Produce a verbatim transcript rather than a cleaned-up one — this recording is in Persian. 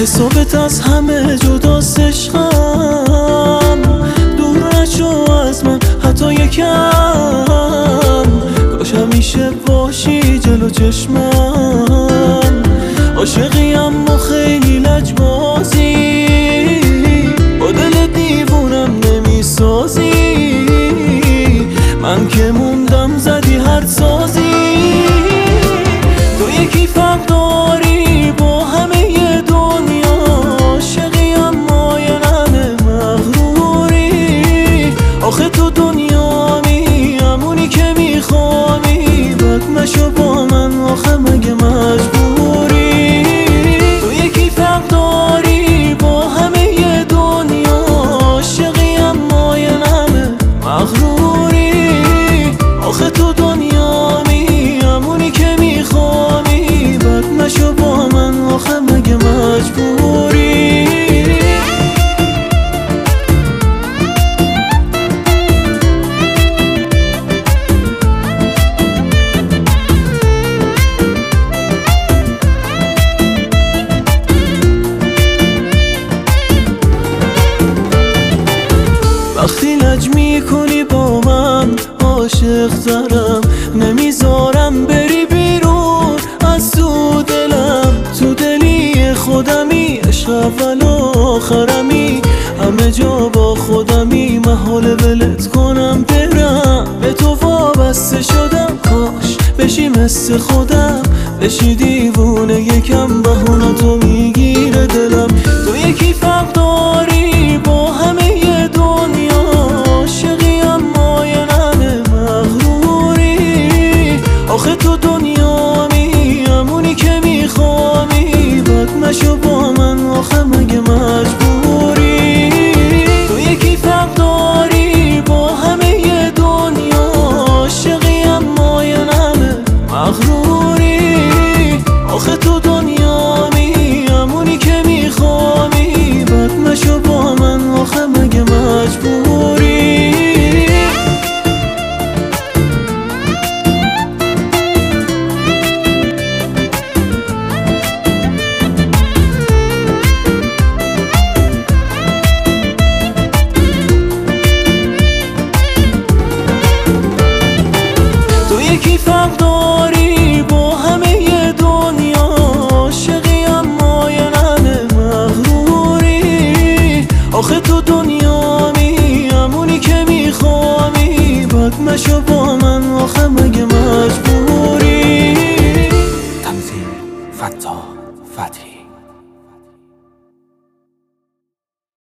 حسابت از همه جداست عشقم، دور نشو از من حتی یکم. کاش همیشه باشی جلو چشمم، عاشقی اما خیلی لجبازی، با دل دیوونم نمیسازی. من که موندم زدی هر سازی. تو یکی فرق داری با همه دنیا، عاشقی اما یه همه مغروری. آخه تو دنیامی همونی که میخوامی، بد مشو با من آخه مگه مجبوری. تو یکی فرق داری با همه دنیا، عاشقی اما یه همه مغروری. آخه تو دنیامی همونی که میخوامی، بد مشو با من آخه مگه مجبوری. وقتی لج میکنی با من عاشق ترم، نمیذارم بری بیرون از تو دلم. تو دلی خودمی، عشق اول و آخرمی، همه جا با خودمی. محال ولت کنم برم، به تو وابسته شدم. کاش بشی مثل خودم، بشی دیوونه یکم. بهونه تو میگیره دلم. تو یکی فرق داری با همه دنیا، عاشقی اما یه همه مغروری. آخه تو دنیامی همونی که میخوامی، بد مشو با من آخه مگه مجبوری. تو یکی فرق داری با همه دنیا، عاشقی اما یه همه مغروری. آخه تو دنیامی همونی که میخوامی، بد مشو با من آخه مگه مجبوری. تو یکی فرق داری با همه دنیا، عاشقی اما یه همه مغروری. آخه تو دنیامی همونی که میخوامی، بد مشو با من آخه مگه مجبوری. تنظیم فتاح فتحی.